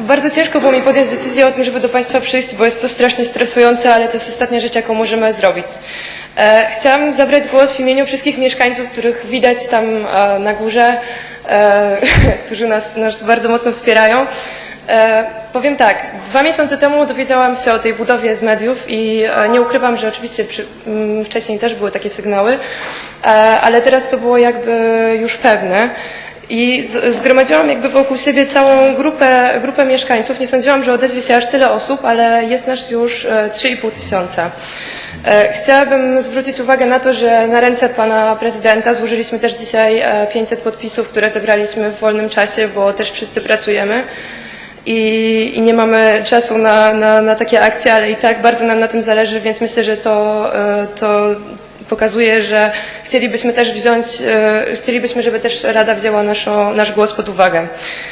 Bardzo ciężko było mi podjąć decyzję o tym, żeby do Państwa przyjść, bo jest to strasznie stresujące, ale to jest ostatnia rzecz, jaką możemy zrobić. Chciałam zabrać głos w imieniu wszystkich mieszkańców, których widać tam na górze, którzy nas bardzo mocno wspierają. Powiem tak, 2 miesiące temu dowiedziałam się o tej budowie z mediów i nie ukrywam, że oczywiście wcześniej też były takie sygnały, ale teraz to było jakby już pewne. I zgromadziłam jakby wokół siebie całą grupę mieszkańców. Nie sądziłam, że odezwie się aż tyle osób, ale jest nas już 3,5 tysiąca. Chciałabym zwrócić uwagę na to, że na ręce pana prezydenta złożyliśmy też dzisiaj 500 podpisów, które zebraliśmy w wolnym czasie, bo też wszyscy pracujemy i nie mamy czasu na takie akcje, ale i tak bardzo nam na tym zależy, więc myślę, że to pokazuje, że chcielibyśmy też żeby też Rada wzięła nasz głos pod uwagę.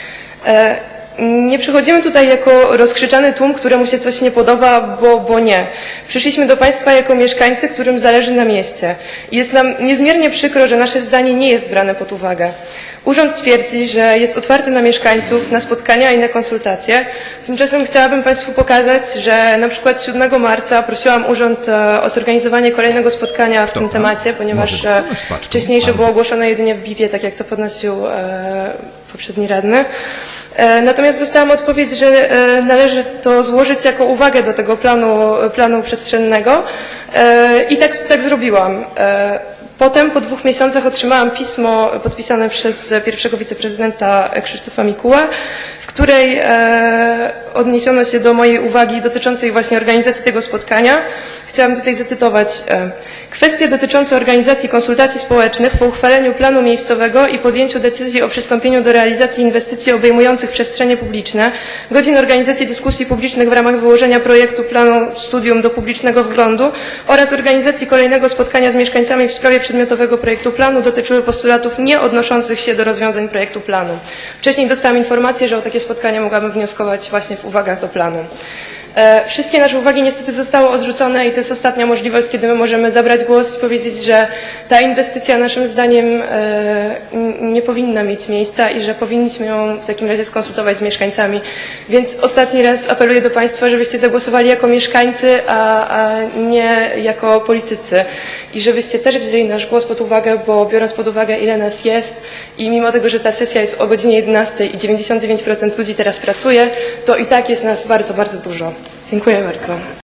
Nie przychodzimy tutaj jako rozkrzyczany tłum, któremu się coś nie podoba, bo nie. Przyszliśmy do Państwa jako mieszkańcy, którym zależy na mieście. I jest nam niezmiernie przykro, że nasze zdanie nie jest brane pod uwagę. Urząd twierdzi, że jest otwarty na mieszkańców, na spotkania i na konsultacje. Tymczasem chciałabym Państwu pokazać, że na przykład 7 marca prosiłam urząd o zorganizowanie kolejnego spotkania w tym temacie, ponieważ wcześniejsze było ogłoszone jedynie w BIP-ie, tak jak to podnosił poprzedni radny. Natomiast dostałam odpowiedź, że należy to złożyć jako uwagę do tego planu przestrzennego i tak zrobiłam. Potem po 2 miesiącach otrzymałam pismo podpisane przez pierwszego wiceprezydenta Krzysztofa Mikułę, w której odniesiono się do mojej uwagi dotyczącej właśnie organizacji tego spotkania. Chciałam tutaj zacytować. Kwestie dotyczące organizacji konsultacji społecznych po uchwaleniu planu miejscowego i podjęciu decyzji o przystąpieniu do realizacji inwestycji obejmujących przestrzenie publiczne, godzin organizacji dyskusji publicznych w ramach wyłożenia projektu planu studium do publicznego wglądu oraz organizacji kolejnego spotkania z mieszkańcami w sprawie przedmiotowego projektu planu dotyczyły postulatów nie odnoszących się do rozwiązań projektu planu. Wcześniej dostałam informację, że o takie spotkanie mogłabym wnioskować właśnie w uwagach do planu. Wszystkie nasze uwagi niestety zostały odrzucone i to jest ostatnia możliwość, kiedy my możemy zabrać głos i powiedzieć, że ta inwestycja naszym zdaniem nie powinna mieć miejsca i że powinniśmy ją w takim razie skonsultować z mieszkańcami. Więc ostatni raz apeluję do Państwa, żebyście zagłosowali jako mieszkańcy, a nie jako politycy. I żebyście też wzięli nasz głos pod uwagę, bo biorąc pod uwagę, ile nas jest i mimo tego, że ta sesja jest o godzinie 11 i 99% ludzi teraz pracuje, to i tak jest nas bardzo, bardzo dużo. Dziękuję bardzo.